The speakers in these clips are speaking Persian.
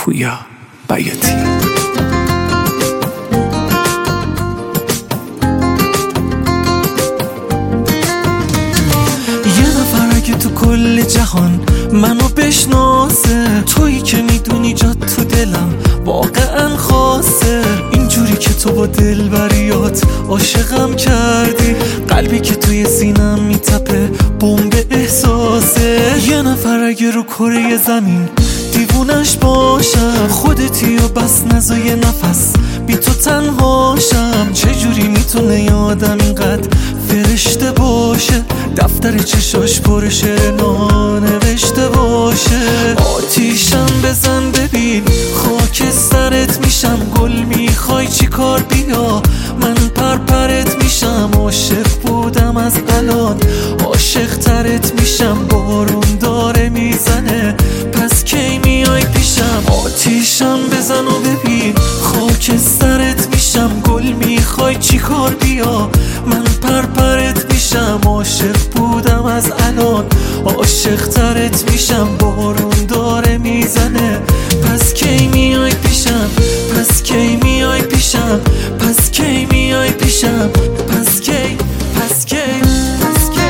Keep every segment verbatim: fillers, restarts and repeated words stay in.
پویا بیاتی. که تو کل جهان منو بشناسه، تویی که میدونی جات تو دلم واقعا خاصه. اینجوری که تو با دلبریات عاشقم کردی، قلبی که توی سینم میتپه بمب احساسه. یه نفر اگه رو کره زمین دیوونش باشم، خودتی و بس نزا یه نفس بی تو تنهاشم. چجوری میتونه یه آدم اینقدر فرشته باشه، دفتر چشاش پر شعر نانوشته باشه. آتیشم بزن ببین خاک سرت میشم، گل میخوای چی کار بیا من پرپرت میشم. عاشق بودم از الان عاشق ترت میشم، بارون داره میزنه پس کی میای پیشم. آتیشم بزن و ببین خاک سرت میشم، گل میخوای چی کار بیا من پرپرت میشم. عاشق بودم از الان عاشق ترت میشم، بارون داره میزنه پس کی میای پیشم، پس کی میای پیشم، پس کی میای پیشم، پس کی پس کی پس کی.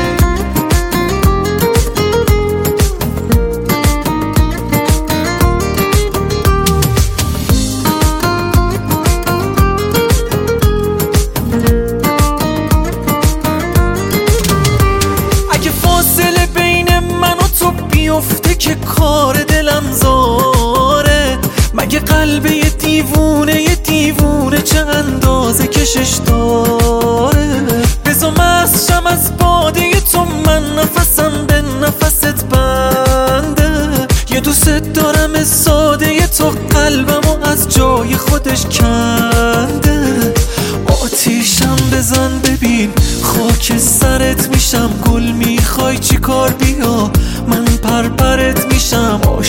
افته که کار دلم زاره، مگه قلب یه دیوونه یه دیوونه چه اندازه کشش داره. بزا مست شم از باده تو، من نفسم به نفست بنده. یه دوست دارم ساده تو، قلبمو از جای خودش کنده. آتیشم بزن ببین خاک سرت میشم، گل میخوای چی کار بیا من پرپرت میشم.